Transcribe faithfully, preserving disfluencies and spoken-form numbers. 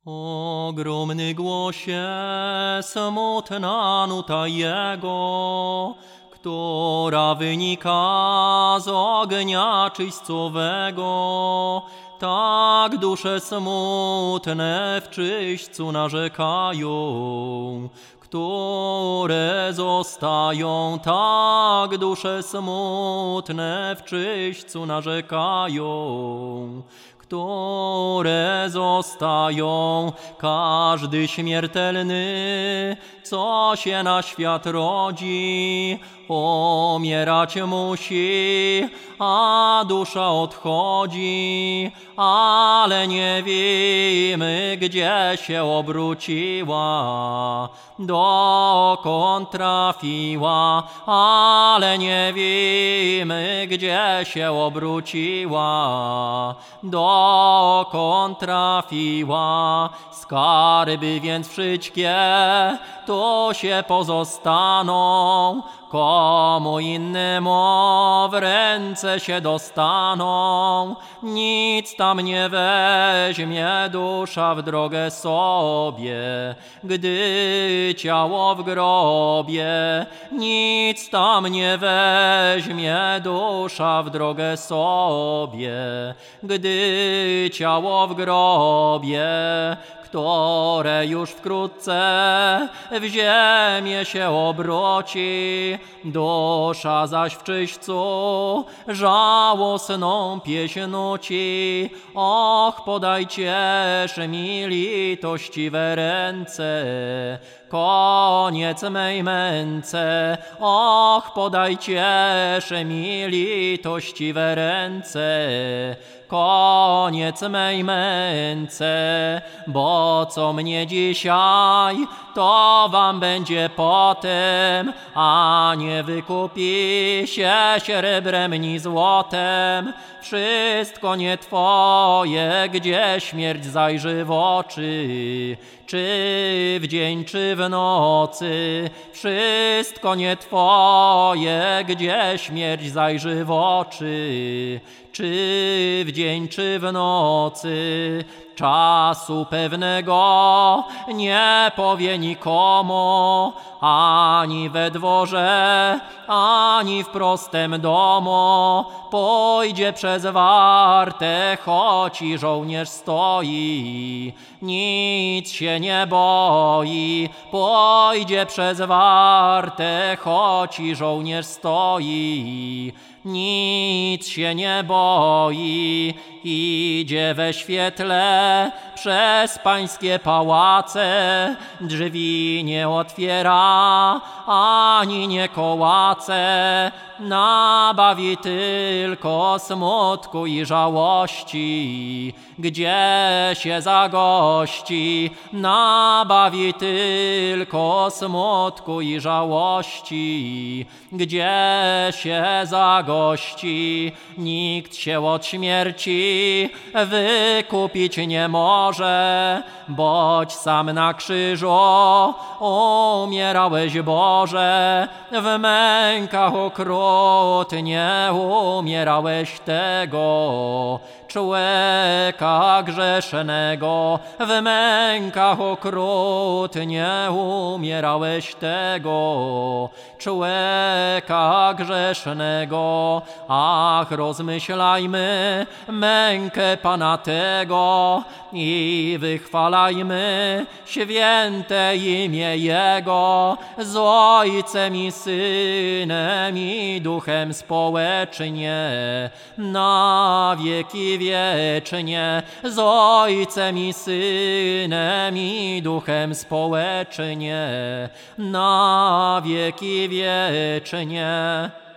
Ogromny głosie, smutna nuta Jego, która wynika z ognia czyśćcowego. Tak dusze smutne w czyśćcu narzekają, które zostają. Tak dusze smutne w czyśćcu narzekają, które zostają. Każdy śmiertelny, co się na świat rodzi, umierać musi, a dusza odchodzi, ale nie wiemy, gdzie się obróciła, dokąd trafiła, ale nie wiemy, gdzie się obróciła, dokąd trafiła. Skarby więc wszystkie tu się pozostaną, komu innemu w ręce się dostaną. Nic tam nie weźmie dusza w drogę sobie, gdy ciało w grobie. Nic tam nie weźmie dusza w drogę sobie, gdy ciało w grobie, które już wkrótce w ziemię się obróci. Dusza zaś w czyśćcu żałosną pieśń nuci. Och, podajcież mi litościwe ręce, koniec mej męce. Och, podajcież mi litościwe ręce, koniec mej męce. Bo co mnie dzisiaj, to wam będzie potem, a nie wykupi się srebrem ni złotem. Wszystko nie twoje, gdzie śmierć zajrzy w oczy, czy w dzień, czy w nocy. Wszystko nie twoje, gdzie śmierć zajrzy w oczy, czy w dzień, czy w nocy. Czasu pewnego nie powie nikomu, ani we dworze, ani w prostym domu. Pójdzie przez wartę, choć i żołnierz stoi, nic się nie boi. Pójdzie przez wartę, choć i żołnierz stoi, nic się nie boi. Idzie we świetle przez pańskie pałace, drzwi nie otwiera, ani nie kołace. Nabawi tylko smutku i żałości, gdzie się zagości. Nabawi tylko smutku i żałości, gdzie się zagości. Nikt się od śmierci wykupić nie może, boć sam na krzyżu umierałeś, Boże. W mękach okrutnie umierałeś tego człowieka grzesznego. W mękach okrutnie umierałeś tego człowieka grzesznego. Ach, rozmyślajmy mękę Pana tego i wychwalajmy święte imię Jego, z Ojcem i Synem i Duchem społecznie, na wieki wiecznie. Z Ojcem i Synem i Duchem społecznie, na wieki wiecznie.